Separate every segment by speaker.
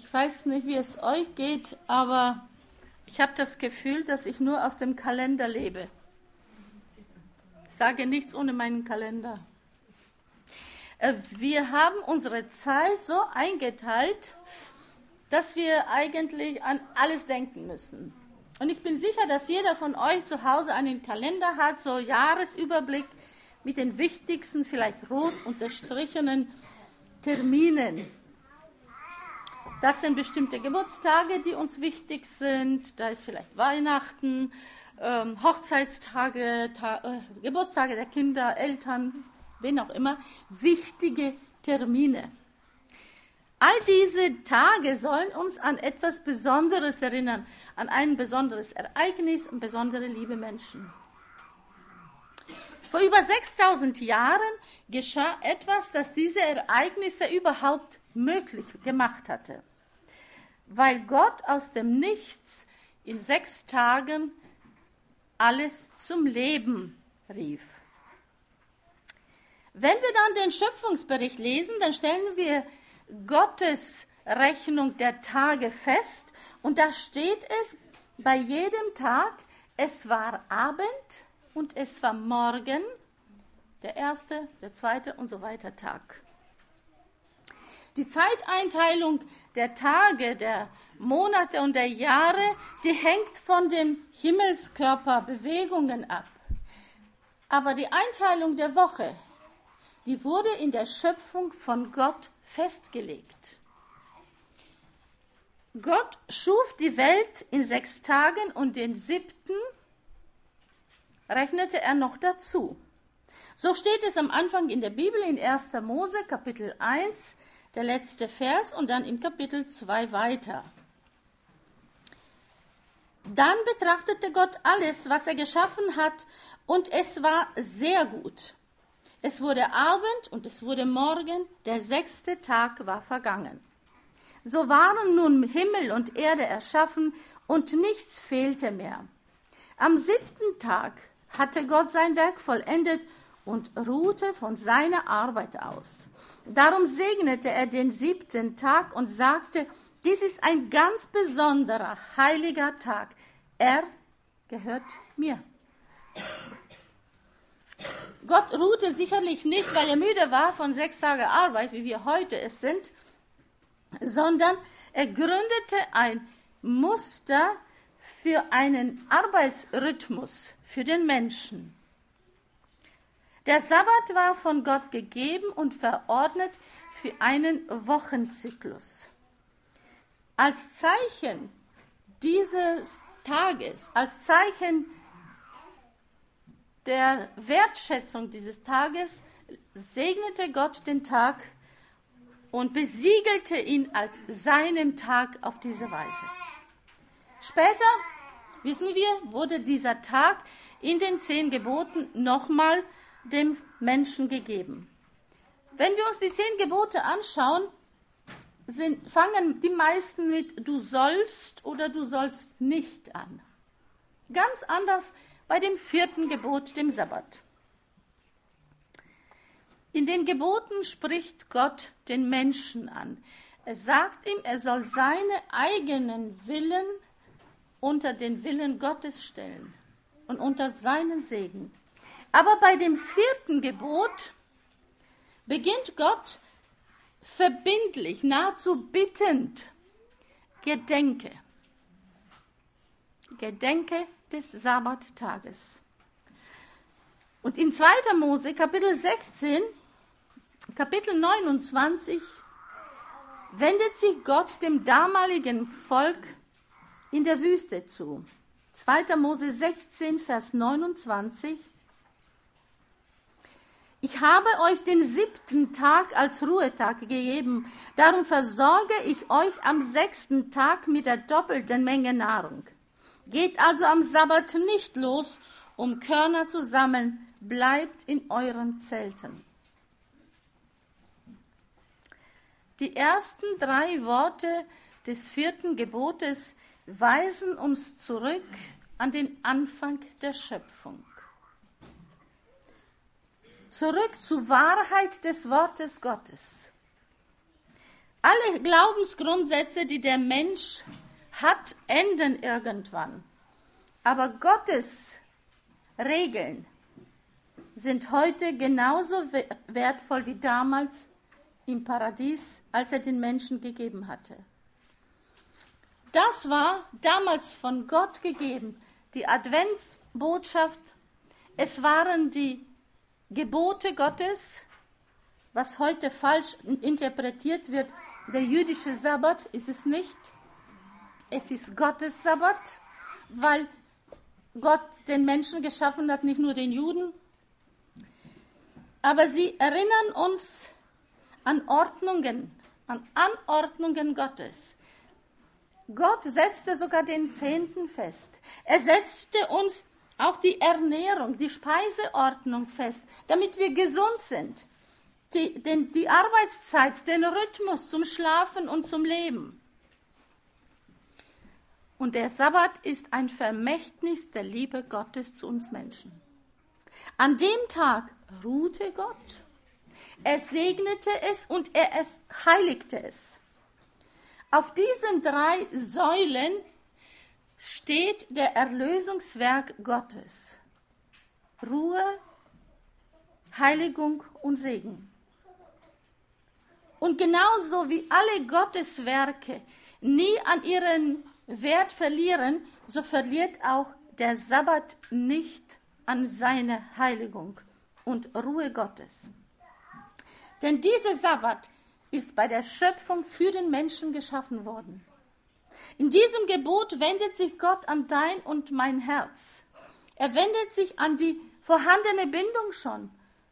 Speaker 1: Ich weiß nicht, wie es euch geht, aber ich habe das Gefühl, dass ich nur aus dem Kalender lebe. Ich sage nichts ohne meinen Kalender. Wir haben unsere Zeit so eingeteilt, dass wir eigentlich an alles denken müssen. Und ich bin sicher, dass jeder von euch zu Hause einen Kalender hat, so Jahresüberblick mit den wichtigsten, vielleicht rot unterstrichenen Terminen. Das sind bestimmte Geburtstage, die uns wichtig sind. Da ist vielleicht Weihnachten, Hochzeitstage, Geburtstage der Kinder, Eltern, wen auch immer. Wichtige Termine. All diese Tage sollen uns an etwas Besonderes erinnern, an ein besonderes Ereignis, an besondere liebe Menschen. Vor über 6000 Jahren geschah etwas, das diese Ereignisse überhaupt möglich gemacht hatte. Weil Gott aus dem Nichts in 6 Tagen alles zum Leben rief. Wenn wir dann den Schöpfungsbericht lesen, dann stellen wir Gottes Rechnung der Tage fest und da steht es bei jedem Tag, es war Abend und es war Morgen, der erste, der zweite und so weiter Tag. Die Zeiteinteilung der Tage, der Monate und der Jahre, die hängt von den Himmelskörperbewegungen ab. Aber die Einteilung der Woche, die wurde in der Schöpfung von Gott festgelegt. Gott schuf die Welt in 6 Tagen und den 7. rechnete er noch dazu. So steht es am Anfang in der Bibel in 1. Mose, Kapitel 1, der letzte Vers und dann im Kapitel 2 weiter. Dann betrachtete Gott alles, was er geschaffen hat, und es war sehr gut. Es wurde Abend und es wurde Morgen, der 6. Tag war vergangen. So waren nun Himmel und Erde erschaffen und nichts fehlte mehr. Am 7. Tag hatte Gott sein Werk vollendet und ruhte von seiner Arbeit aus. Darum segnete er den 7. Tag und sagte, dies ist ein ganz besonderer, heiliger Tag. Er gehört mir. Gott ruhte sicherlich nicht, weil er müde war von 6 Tagen Arbeit, wie wir heute es sind, sondern er gründete ein Muster für einen Arbeitsrhythmus für den Menschen. Der Sabbat war von Gott gegeben und verordnet für einen Wochenzyklus. Als Zeichen dieses Tages, als Zeichen der Wertschätzung dieses Tages, segnete Gott den Tag und besiegelte ihn als seinen Tag auf diese Weise. Später, wissen wir, wurde dieser Tag in den 10 Geboten nochmal dem Menschen gegeben. Wenn wir uns die 10 Gebote anschauen, fangen die meisten mit du sollst oder du sollst nicht an. Ganz anders bei dem 4. Gebot, dem Sabbat. In den Geboten spricht Gott den Menschen an. Er sagt ihm, er soll seine eigenen Willen unter den Willen Gottes stellen und unter seinen Segen. Aber bei dem 4. Gebot beginnt Gott verbindlich, nahezu bittend. Gedenke des Sabbattages. Und in 2. Mose, Kapitel 16, Kapitel 29, wendet sich Gott dem damaligen Volk in der Wüste zu. 2. Mose 16, Vers 29. Ich habe euch den 7. Tag als Ruhetag gegeben, darum versorge ich euch am 6. Tag mit der doppelten Menge Nahrung. Geht also am Sabbat nicht los, um Körner zu sammeln, bleibt in euren Zelten. Die ersten 3 Worte des 4. Gebotes weisen uns zurück an den Anfang der Schöpfung. Zurück zur Wahrheit des Wortes Gottes. Alle Glaubensgrundsätze, die der Mensch hat, enden irgendwann. Aber Gottes Regeln sind heute genauso wertvoll wie damals im Paradies, als er den Menschen gegeben hatte. Das war damals von Gott gegeben, die Adventsbotschaft. Es waren die Gebote Gottes, was heute falsch interpretiert wird. Der jüdische Sabbat ist es nicht. Es ist Gottes Sabbat, weil Gott den Menschen geschaffen hat, nicht nur den Juden. Aber sie erinnern uns an Anordnungen Gottes. Gott setzte sogar den 10. fest. Er setzte uns auch die Ernährung, die Speiseordnung fest, damit wir gesund sind. Die Arbeitszeit, den Rhythmus zum Schlafen und zum Leben. Und der Sabbat ist ein Vermächtnis der Liebe Gottes zu uns Menschen. An dem Tag ruhte Gott, er segnete es und er heiligte es. Auf diesen 3 Säulen steht der Erlösungswerk Gottes. Ruhe, Heiligung und Segen. Und genauso wie alle Gottes Werke nie an ihren Wert verlieren, so verliert auch der Sabbat nicht an seine Heiligung und Ruhe Gottes. Denn dieser Sabbat ist bei der Schöpfung für den Menschen geschaffen worden. In diesem Gebot wendet sich Gott an dein und mein Herz. Er wendet sich an die vorhandene Bindung schon.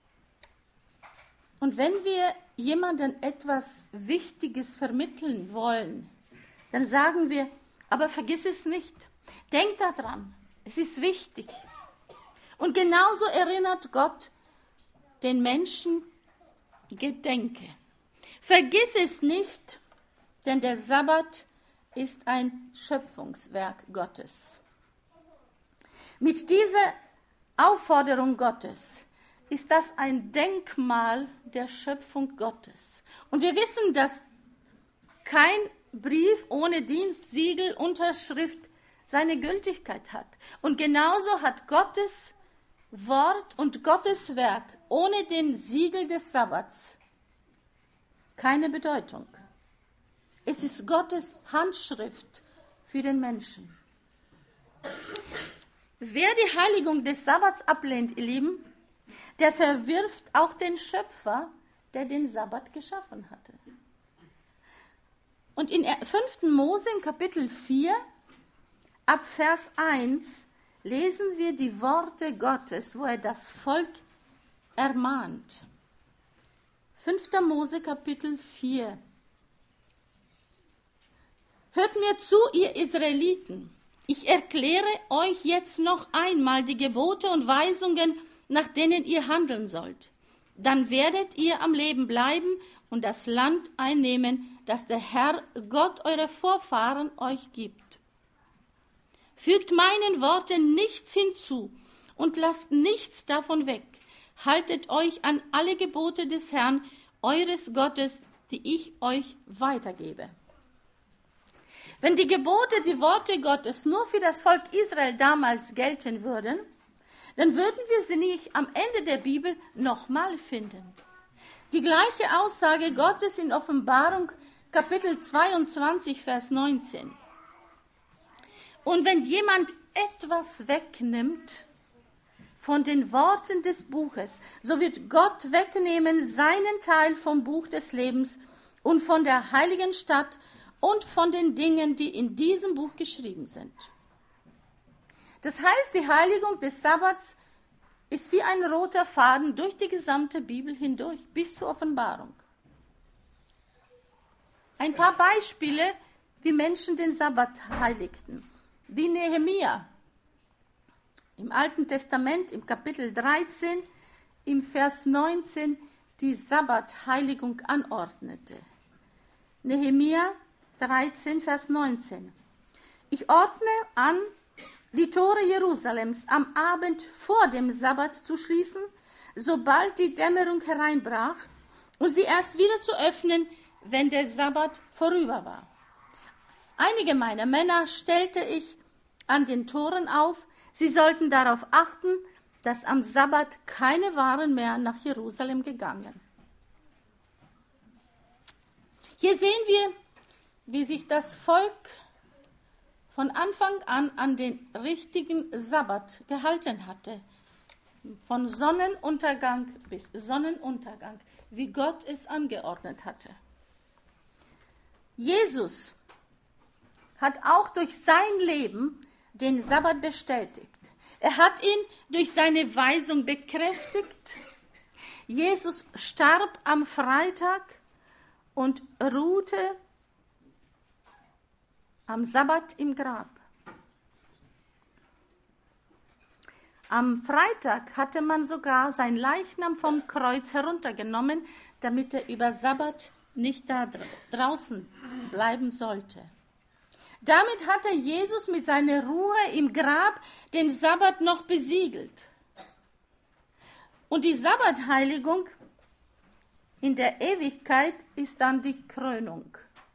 Speaker 1: Und wenn wir jemandem etwas Wichtiges vermitteln wollen, dann sagen wir, aber vergiss es nicht. Denk daran, es ist wichtig. Und genauso erinnert Gott den Menschen, gedenke. Vergiss es nicht, denn der Sabbat ist ein Schöpfungswerk Gottes. Mit dieser Aufforderung Gottes ist das ein Denkmal der Schöpfung Gottes. Und wir wissen, dass kein Brief ohne Dienst, Siegel, Unterschrift seine Gültigkeit hat. Und genauso hat Gottes Wort und Gottes Werk ohne den Siegel des Sabbats keine Bedeutung. Es ist Gottes Handschrift für den Menschen. Wer die Heiligung des Sabbats ablehnt, ihr Lieben, der verwirft auch den Schöpfer, der den Sabbat geschaffen hatte. Und in 5. Mose im Kapitel 4, ab Vers 1, lesen wir die Worte Gottes, wo er das Volk ermahnt. 5. Mose Kapitel 4. Hört mir zu, ihr Israeliten. Ich erkläre euch jetzt noch einmal die Gebote und Weisungen, nach denen ihr handeln sollt. Dann werdet ihr am Leben bleiben und das Land einnehmen, das der Herr, Gott eurer Vorfahren, euch gibt. Fügt meinen Worten nichts hinzu und lasst nichts davon weg. Haltet euch an alle Gebote des Herrn, eures Gottes, die ich euch weitergebe. Wenn die Gebote, die Worte Gottes nur für das Volk Israel damals gelten würden, dann würden wir sie nicht am Ende der Bibel nochmal finden. Die gleiche Aussage Gottes in Offenbarung, Kapitel 22, Vers 19. Und wenn jemand etwas wegnimmt von den Worten des Buches, so wird Gott wegnehmen seinen Teil vom Buch des Lebens und von der heiligen Stadt und von den Dingen, die in diesem Buch geschrieben sind. Das heißt, die Heiligung des Sabbats ist wie ein roter Faden durch die gesamte Bibel hindurch, bis zur Offenbarung. Ein paar Beispiele, wie Menschen den Sabbat heiligten. Wie Nehemia im Alten Testament, im Kapitel 13, im Vers 19, die Sabbatheiligung anordnete. Nehemia 13, Vers 19. Ich ordne an, die Tore Jerusalems am Abend vor dem Sabbat zu schließen, sobald die Dämmerung hereinbrach, und sie erst wieder zu öffnen, wenn der Sabbat vorüber war. Einige meiner Männer stellte ich an den Toren auf. Sie sollten darauf achten, dass am Sabbat keine Waren mehr nach Jerusalem gegangen. Hier sehen wir, wie sich das Volk von Anfang an den richtigen Sabbat gehalten hatte. Von Sonnenuntergang bis Sonnenuntergang, wie Gott es angeordnet hatte. Jesus hat auch durch sein Leben den Sabbat bestätigt. Er hat ihn durch seine Weisung bekräftigt. Jesus starb am Freitag und ruhte am Sabbat im Grab. Am Freitag hatte man sogar sein Leichnam vom Kreuz heruntergenommen, damit er über Sabbat nicht da draußen bleiben sollte. Damit hatte Jesus mit seiner Ruhe im Grab den Sabbat noch besiegelt. Und die Sabbatheiligung in der Ewigkeit ist dann die Krönung.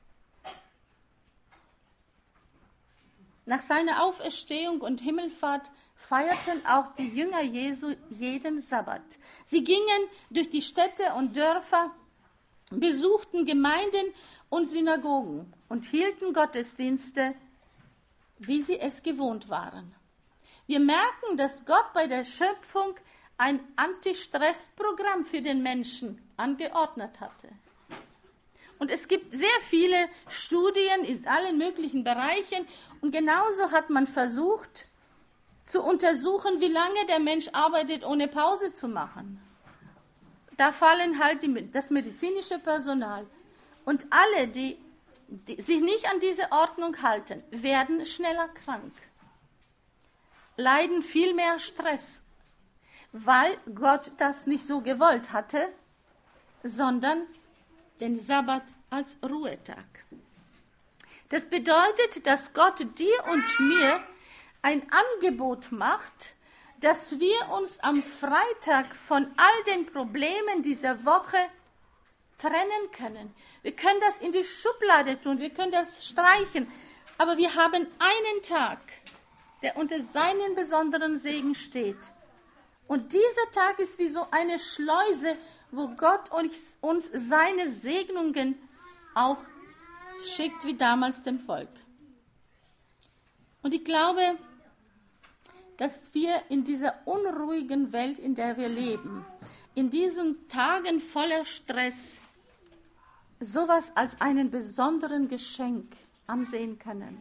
Speaker 1: Nach seiner Auferstehung und Himmelfahrt feierten auch die Jünger Jesu jeden Sabbat. Sie gingen durch die Städte und Dörfer, besuchten Gemeinden und Synagogen und hielten Gottesdienste, wie sie es gewohnt waren. Wir merken, dass Gott bei der Schöpfung ein Anti-Stress-Programm für den Menschen angeordnet hatte. Und es gibt sehr viele Studien in allen möglichen Bereichen und genauso hat man versucht zu untersuchen, wie lange der Mensch arbeitet, ohne Pause zu machen. Da fallen halt das medizinische Personal. Und alle, die sich nicht an diese Ordnung halten, werden schneller krank, leiden viel mehr Stress, weil Gott das nicht so gewollt hatte, sondern den Sabbat als Ruhetag. Das bedeutet, dass Gott dir und mir ein Angebot macht, dass wir uns am Freitag von all den Problemen dieser Woche trennen können. Wir können das in die Schublade tun, wir können das streichen, aber wir haben einen Tag, der unter seinen besonderen Segen steht. Und dieser Tag ist wie so eine Schleuse, wo Gott uns seine Segnungen auch schickt, wie damals dem Volk. Und ich glaube, dass wir in dieser unruhigen Welt, in der wir leben, in diesen Tagen voller Stress, sowas als einen besonderen Geschenk ansehen können.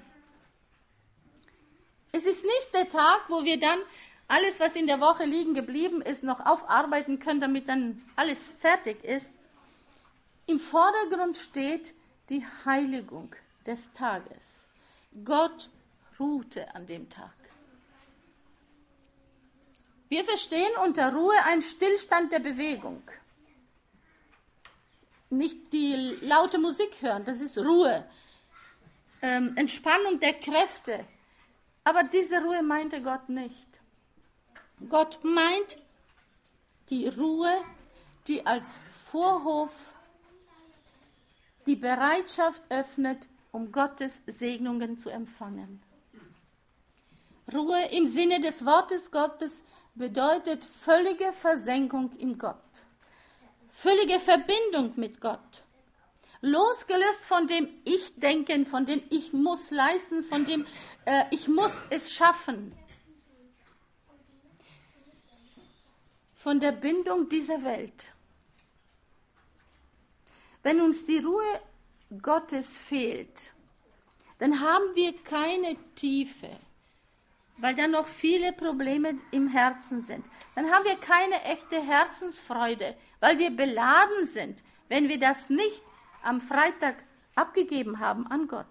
Speaker 1: Es ist nicht der Tag, wo wir dann alles, was in der Woche liegen geblieben ist, noch aufarbeiten können, damit dann alles fertig ist. Im Vordergrund steht die Heiligung des Tages. Gott ruhte an dem Tag. Wir verstehen unter Ruhe einen Stillstand der Bewegung. Nicht die laute Musik hören, das ist Ruhe. Entspannung der Kräfte. Aber diese Ruhe meinte Gott nicht. Gott meint die Ruhe, die als Vorhof die Bereitschaft öffnet, um Gottes Segnungen zu empfangen. Ruhe im Sinne des Wortes Gottes bedeutet völlige Versenkung in Gott, völlige Verbindung mit Gott, losgelöst von dem Ich-Denken, von dem Ich muss leisten, von dem ich muss es schaffen, von der Bindung dieser Welt. Wenn uns die Ruhe Gottes fehlt, dann haben wir keine Tiefe, weil da noch viele Probleme im Herzen sind. Dann haben wir keine echte Herzensfreude, weil wir beladen sind, wenn wir das nicht am Freitag abgegeben haben an Gott.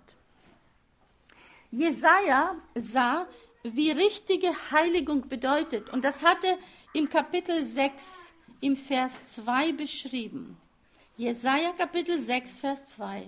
Speaker 1: Jesaja sah, wie richtige Heiligung bedeutet. Und das hatte im Kapitel 6, im Vers 2 beschrieben. Jesaja Kapitel 6, Vers 2.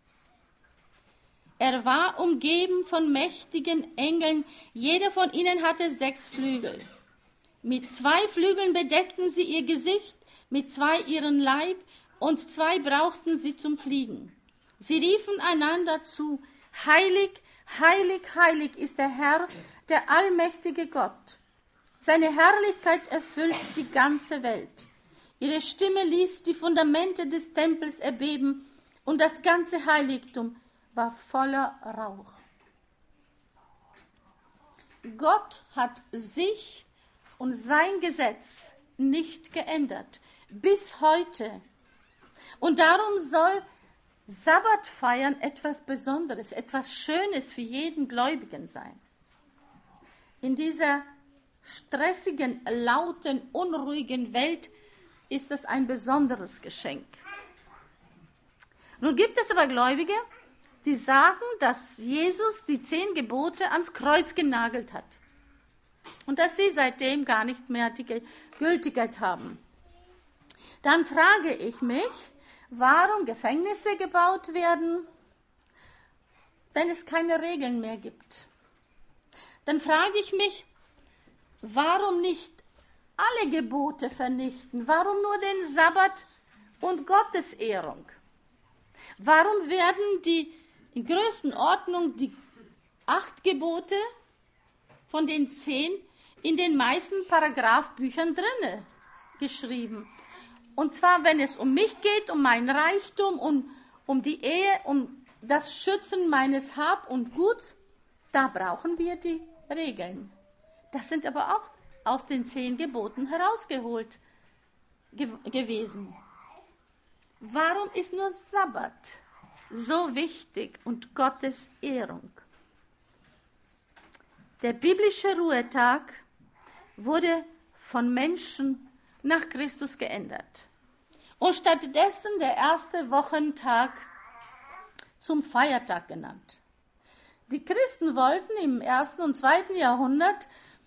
Speaker 1: Er war umgeben von mächtigen Engeln, jeder von ihnen hatte 6 Flügel. Mit 2 Flügeln bedeckten sie ihr Gesicht, mit 2 ihren Leib und 2 brauchten sie zum Fliegen. Sie riefen einander zu: Heilig, heilig, heilig ist der Herr, der allmächtige Gott. Seine Herrlichkeit erfüllt die ganze Welt. Ihre Stimme ließ die Fundamente des Tempels erbeben und das ganze Heiligtum war voller Rauch. Gott hat sich und sein Gesetz nicht geändert, bis heute. Und darum soll Sabbatfeiern etwas Besonderes, etwas Schönes für jeden Gläubigen sein. In dieser stressigen, lauten, unruhigen Welt ist es ein besonderes Geschenk. Nun gibt es aber Gläubige, die sagen, dass Jesus die 10 Gebote ans Kreuz genagelt hat und dass sie seitdem gar nicht mehr die Gültigkeit haben. Dann frage ich mich, warum Gefängnisse gebaut werden, wenn es keine Regeln mehr gibt. Dann frage ich mich, warum nicht alle Gebote vernichten? Warum nur den Sabbat und Gottesehrung? Warum werden in größten Ordnung die 8 Gebote von den 10 in den meisten Paragraphbüchern drinne geschrieben? Und zwar, wenn es um mich geht, um mein Reichtum, um die Ehe, um das Schützen meines Hab und Guts, da brauchen wir die Regeln. Das sind aber auch aus den 10 Geboten herausgeholt gewesen. Warum ist nur Sabbat so wichtig und Gottes Ehrung? Der biblische Ruhetag wurde von Menschen nach Christus geändert und stattdessen der erste Wochentag zum Feiertag genannt. Die Christen wollten im 1. und 2. Jahrhundert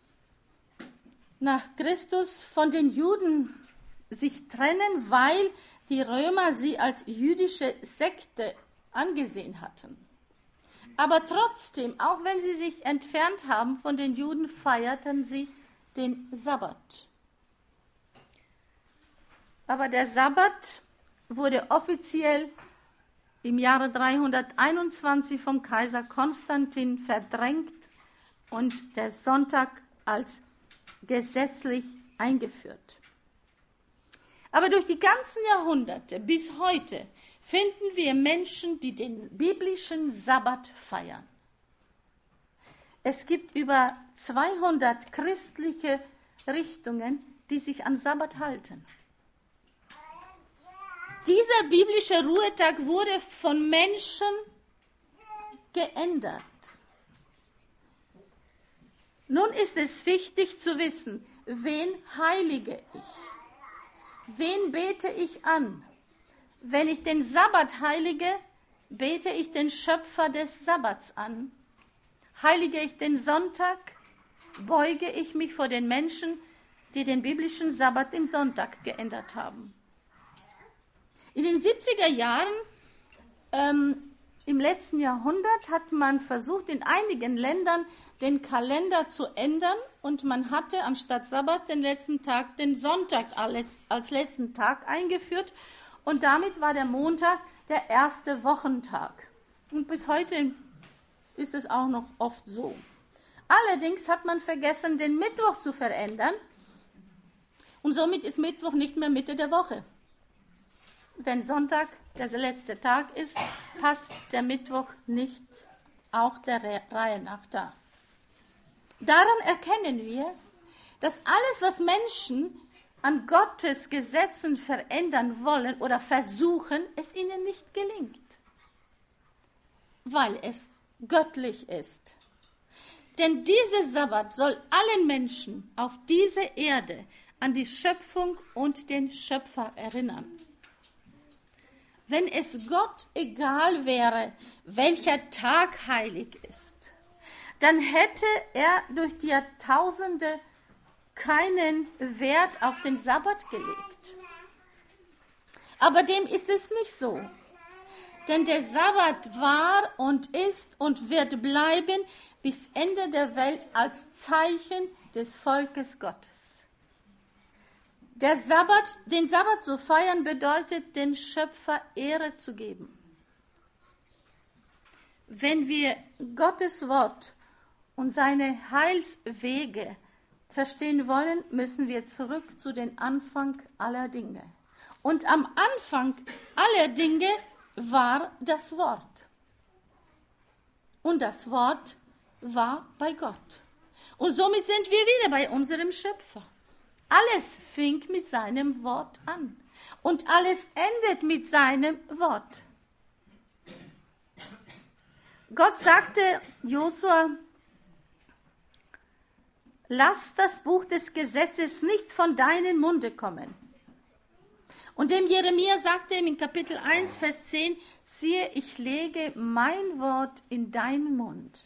Speaker 1: nach Christus von den Juden sich trennen, weil die Römer sie als jüdische Sekte angesehen hatten. Aber trotzdem, auch wenn sie sich entfernt haben von den Juden, feierten sie den Sabbat. Aber der Sabbat wurde offiziell im Jahre 321 vom Kaiser Konstantin verdrängt und der Sonntag als gesetzlich eingeführt. Aber durch die ganzen Jahrhunderte bis heute finden wir Menschen, die den biblischen Sabbat feiern. Es gibt über 200 christliche Richtungen, die sich an Sabbat halten. Dieser biblische Ruhetag wurde von Menschen geändert. Nun ist es wichtig zu wissen, wen heilige ich? Wen bete ich an? Wenn ich den Sabbat heilige, bete ich den Schöpfer des Sabbats an. Heilige ich den Sonntag, beuge ich mich vor den Menschen, die den biblischen Sabbat im Sonntag geändert haben. In den 70er Jahren im letzten Jahrhundert hat man versucht, in einigen Ländern den Kalender zu ändern und man hatte anstatt Sabbat den letzten Tag, den Sonntag als letzten Tag eingeführt und damit war der Montag der erste Wochentag. Und bis heute ist es auch noch oft so. Allerdings hat man vergessen, den Mittwoch zu verändern und somit ist Mittwoch nicht mehr Mitte der Woche. Wenn Sonntag der letzte Tag ist, passt der Mittwoch nicht auch der Reihe nach da. Daran erkennen wir, dass alles, was Menschen an Gottes Gesetzen verändern wollen oder versuchen, es ihnen nicht gelingt, weil es göttlich ist. Denn dieser Sabbat soll allen Menschen auf dieser Erde an die Schöpfung und den Schöpfer erinnern. Wenn es Gott egal wäre, welcher Tag heilig ist, dann hätte er durch die Jahrtausende keinen Wert auf den Sabbat gelegt. Aber dem ist es nicht so. Denn der Sabbat war und ist und wird bleiben bis Ende der Welt als Zeichen des Volkes Gottes. Den Sabbat zu feiern bedeutet, den Schöpfer Ehre zu geben. Wenn wir Gottes Wort und seine Heilswege verstehen wollen, müssen wir zurück zu den Anfang aller Dinge. Und am Anfang aller Dinge war das Wort. Und das Wort war bei Gott. Und somit sind wir wieder bei unserem Schöpfer. Alles fing mit seinem Wort an. Und alles endet mit seinem Wort. Gott sagte Josua, lass das Buch des Gesetzes nicht von deinem Munde kommen. Und dem Jeremia sagte ihm in Kapitel 1, Vers 10, siehe, ich lege mein Wort in deinen Mund.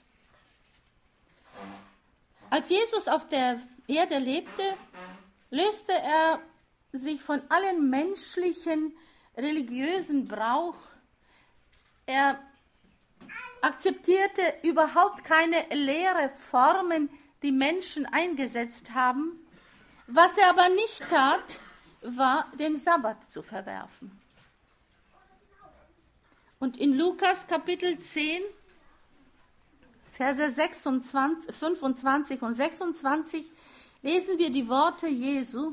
Speaker 1: Als Jesus auf der Erde lebte, löste er sich von allen menschlichen, religiösen Brauch. Er akzeptierte überhaupt keine leere Formen, die Menschen eingesetzt haben. Was er aber nicht tat, war, den Sabbat zu verwerfen. Und in Lukas Kapitel 10, Verse 25 und 26 lesen wir die Worte Jesu.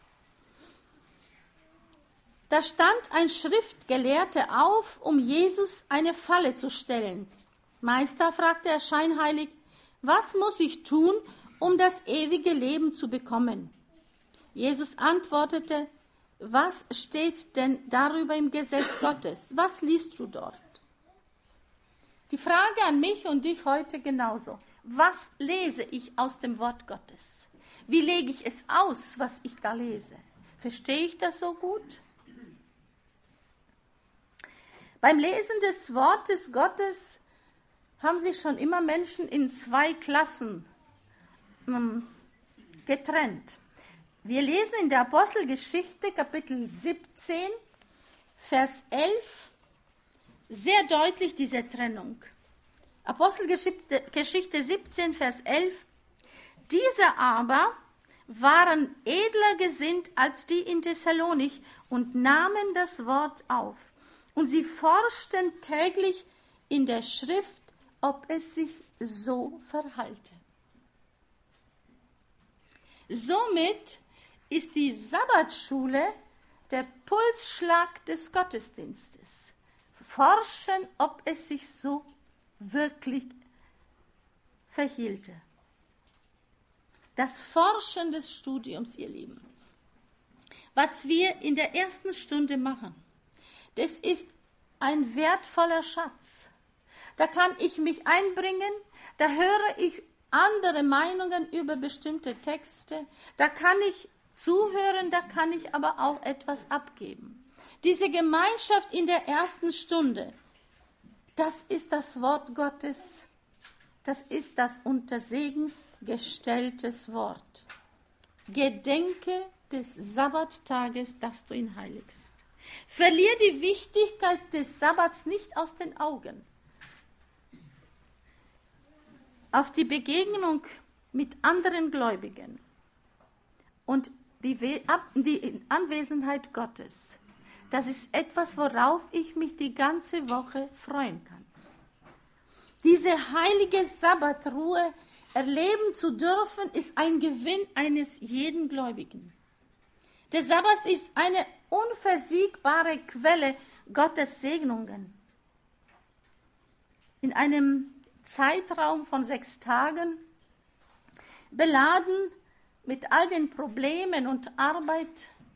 Speaker 1: Da stand ein Schriftgelehrter auf, um Jesus eine Falle zu stellen. Meister, fragte er scheinheilig, was muss ich tun, um das ewige Leben zu bekommen? Jesus antwortete, was steht denn darüber im Gesetz Gottes? Was liest du dort? Die Frage an mich und dich heute genauso. Was lese ich aus dem Wort Gottes? Wie lege ich es aus, was ich da lese? Verstehe ich das so gut? Beim Lesen des Wortes Gottes haben sich schon immer Menschen in zwei Klassen getrennt. Wir lesen in der Apostelgeschichte, Kapitel 17, Vers 11, sehr deutlich diese Trennung. Apostelgeschichte 17, Vers 11. Diese aber waren edler gesinnt als die in Thessalonich und nahmen das Wort auf. Und sie forschten täglich in der Schrift, ob es sich so verhalte. Somit ist die Sabbatschule der Pulsschlag des Gottesdienstes. Forschen, ob es sich so wirklich verhielte. Das Forschen des Studiums, ihr Lieben, was wir in der ersten Stunde machen, das ist ein wertvoller Schatz. Da kann ich mich einbringen, da höre ich andere Meinungen über bestimmte Texte, da kann ich zuhören, da kann ich aber auch etwas abgeben. Diese Gemeinschaft in der ersten Stunde, das ist das Wort Gottes, das ist das unter Segen gestelltes Wort. Gedenke des Sabbattages, dass du ihn heiligst. Verlier die Wichtigkeit des Sabbats nicht aus den Augen. Auf die Begegnung mit anderen Gläubigen und die Anwesenheit Gottes, das ist etwas, worauf ich mich die ganze Woche freuen kann. Diese heilige Sabbatruhe erleben zu dürfen, ist ein Gewinn eines jeden Gläubigen. Der Sabbat ist eine unversiegbare Quelle Gottes Segnungen. In einem Zeitraum von 6 Tagen, beladen mit all den Problemen und Arbeit,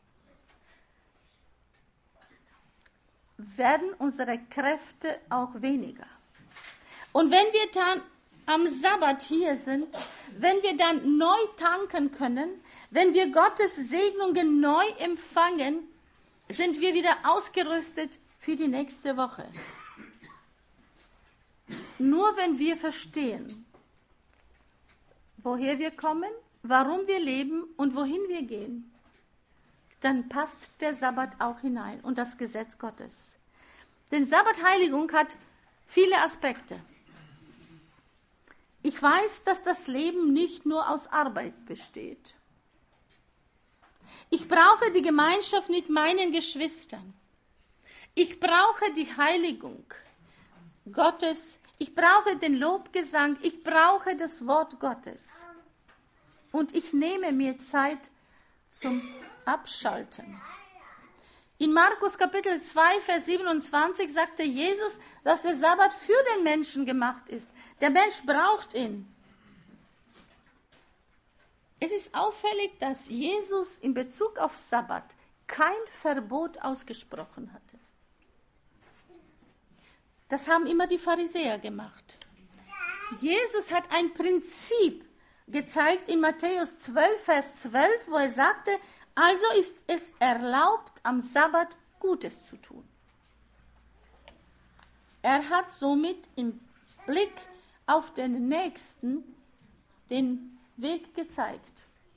Speaker 1: werden unsere Kräfte auch weniger. Und wenn wir dann am Sabbat hier sind, wenn wir dann neu tanken können, wenn wir Gottes Segnungen neu empfangen, sind wir wieder ausgerüstet für die nächste Woche. Nur wenn wir verstehen, woher wir kommen, warum wir leben und wohin wir gehen, dann passt der Sabbat auch hinein und das Gesetz Gottes. Denn Sabbatheiligung hat viele Aspekte. Ich weiß, dass das Leben nicht nur aus Arbeit besteht. Ich brauche die Gemeinschaft mit meinen Geschwistern. Ich brauche die Heiligung Gottes. Ich brauche den Lobgesang. Ich brauche das Wort Gottes. Und ich nehme mir Zeit zum Abschalten. In Markus Kapitel 2, Vers 27 sagte Jesus, dass der Sabbat für den Menschen gemacht ist. Der Mensch braucht ihn. Es ist auffällig, dass Jesus in Bezug auf Sabbat kein Verbot ausgesprochen hatte. Das haben immer die Pharisäer gemacht. Jesus hat ein Prinzip gezeigt in Matthäus 12, Vers 12, wo er sagte, also ist es erlaubt, am Sabbat Gutes zu tun. Er hat somit im Blick auf den Nächsten den Weg gezeigt.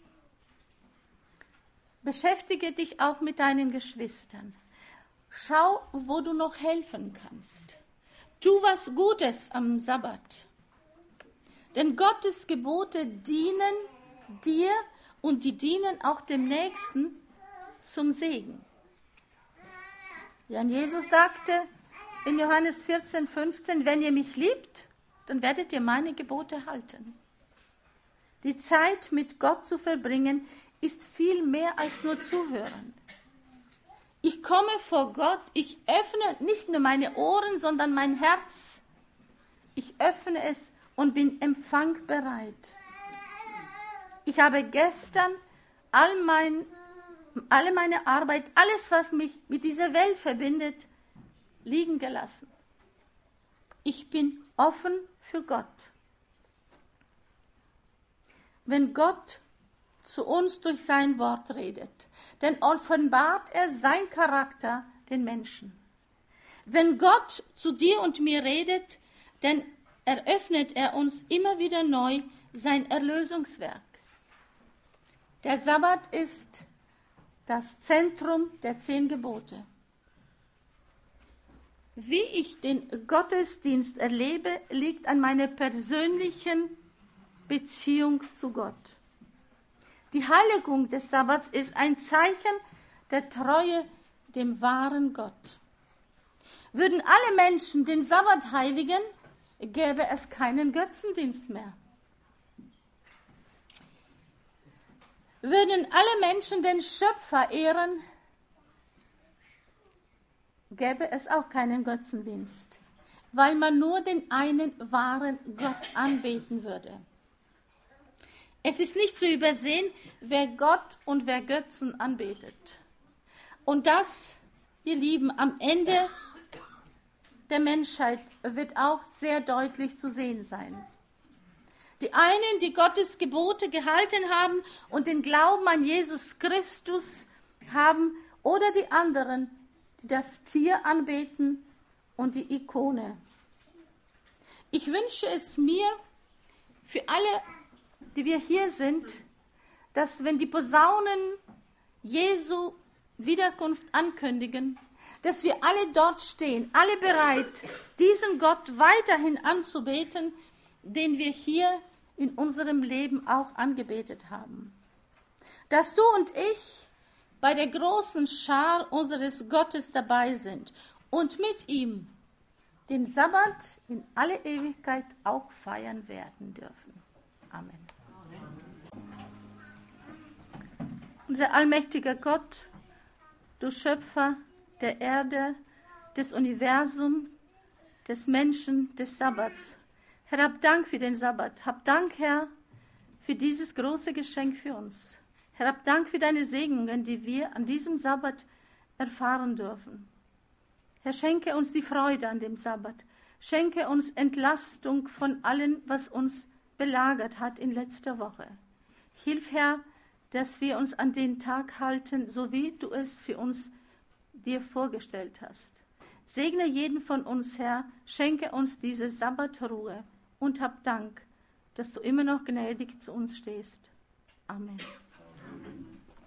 Speaker 1: Beschäftige dich auch mit deinen Geschwistern. Schau, wo du noch helfen kannst. Tu was Gutes am Sabbat. Denn Gottes Gebote dienen dir und die dienen auch dem Nächsten zum Segen. Denn Jesus sagte in Johannes 14, 15, wenn ihr mich liebt, dann werdet ihr meine Gebote halten. Die Zeit mit Gott zu verbringen, ist viel mehr als nur zuhören. Ich komme vor Gott, ich öffne nicht nur meine Ohren, sondern mein Herz. Ich öffne es und bin empfangbereit. Ich habe gestern alle meine Arbeit, alles, was mich mit dieser Welt verbindet, liegen gelassen. Ich bin offen für Gott. Wenn Gott zu uns durch sein Wort redet, dann offenbart er sein Charakter den Menschen. Wenn Gott zu dir und mir redet, dann eröffnet er uns immer wieder neu sein Erlösungswerk. Der Sabbat ist das Zentrum der 10 Gebote. Wie ich den Gottesdienst erlebe, liegt an meiner persönlichen Beziehung zu Gott. Die Heiligung des Sabbats ist ein Zeichen der Treue dem wahren Gott. Würden alle Menschen den Sabbat heiligen, gäbe es keinen Götzendienst mehr. Würden alle Menschen den Schöpfer ehren, gäbe es auch keinen Götzendienst, weil man nur den einen wahren Gott anbeten würde. Es ist nicht zu übersehen, wer Gott und wer Götzen anbetet. Und das, ihr Lieben, am Ende der Menschheit wird auch sehr deutlich zu sehen sein. Die einen, die Gottes Gebote gehalten haben und den Glauben an Jesus Christus haben, oder die anderen, die das Tier anbeten und die Ikone. Ich wünsche es mir für alle, die wir hier sind, dass wenn die Posaunen Jesu Wiederkunft ankündigen, dass wir alle dort stehen, alle bereit, diesen Gott weiterhin anzubeten, den wir hier in unserem Leben auch angebetet haben. Dass du und ich bei der großen Schar unseres Gottes dabei sind und mit ihm den Sabbat in alle Ewigkeit auch feiern werden dürfen. Amen. Unser allmächtiger Gott, du Schöpfer der Erde, des Universums, des Menschen, des Sabbats. Herr, hab Dank für den Sabbat. Hab Dank, Herr, für dieses große Geschenk für uns. Herr, hab Dank für deine Segnungen, die wir an diesem Sabbat erfahren dürfen. Herr, schenke uns die Freude an dem Sabbat. Schenke uns Entlastung von allem, was uns belagert hat in letzter Woche. Hilf, Herr, dass wir uns an den Tag halten, so wie du es für uns dir vorgestellt hast. Segne jeden von uns, Herr, schenke uns diese Sabbatruhe und hab Dank, dass du immer noch gnädig zu uns stehst. Amen.